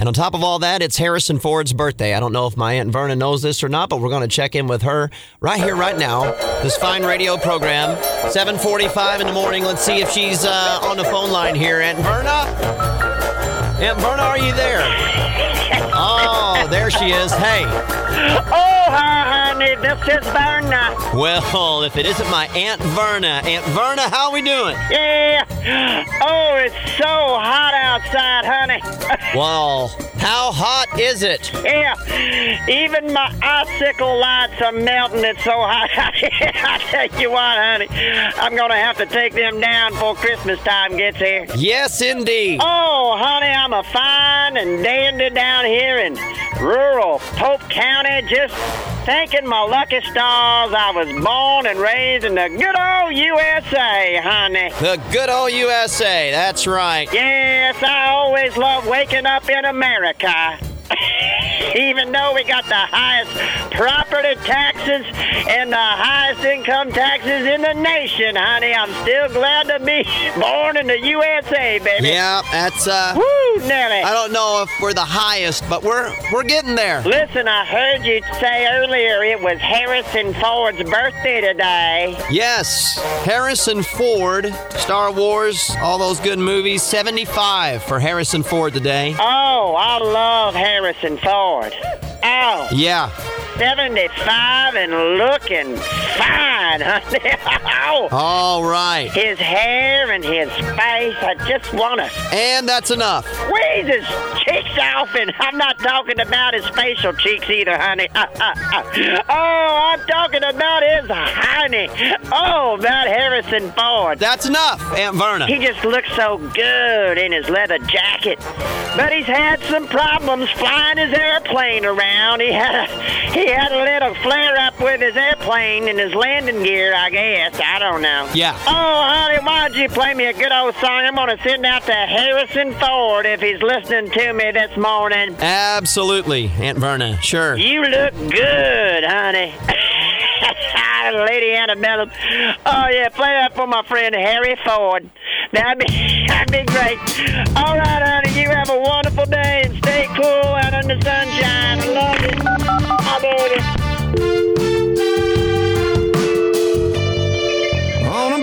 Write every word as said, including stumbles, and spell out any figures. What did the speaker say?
And on top of all that, it's Harrison Ford's birthday. I don't know if my Aunt Verna knows this or not, but we're going to check in with her right here, right now. This fine radio program, seven forty-five in the morning. Let's see if she's uh, on the phone line here. Aunt Verna? Aunt Verna, are you there? Oh, there she is. Hey. Oh, hi, honey. This is Verna. Well, if it isn't my Aunt Verna. Aunt Verna, how are we doing? Yeah. Oh, it's so hot outside, honey. Well, how hot is it? Yeah. Even my icicle lights are melting. It's so hot. I tell you what, honey. I'm going to have to take them down before Christmas time gets here. Yes, indeed. Oh, honey, I'm a fine and dandy down here in rural Pope County, just thanking my lucky stars I was born and raised in the good old U S A, honey. The good old U S A, that's right. Yes, I always love waking up in America. Even though we got the highest property taxes and the highest income taxes in the nation, honey, I'm still glad to be born in the U S A, baby. Yeah, that's, uh... Woo, Nelly. I don't know if we're the highest, but we're we're getting there. Listen, I heard you say earlier it was Harrison Ford's birthday today. Yes, Harrison Ford, Star Wars, all those good movies, seventy-five for Harrison Ford today. Oh, I love Harrison Ford. Oh. Yeah. seventy-five and looking fine, honey. Oh. All right. His hair and his face, I just want to And that's enough. squeeze his cheeks off, and I'm not talking about his facial cheeks either, honey. Uh, uh, uh. Oh, I'm talking about his honey. Oh, that Harrison Ford. That's enough, Aunt Verna. He just looks so good in his leather jacket. But he's had some problems flying his airplane around. He had a, he had a little flare-up with his airplane and his landing gear, I guess. I don't know. Yeah. Oh, honey, why don't you play me a good old song? I'm going to send out to Harrison Ford if he's listening to me this morning. Absolutely, Aunt Verna. Sure. You look good, honey. Lady Annabella. Oh, yeah, play that for my friend Harry Ford. That'd be, that'd be great. All right, honey, you have a wonderful day and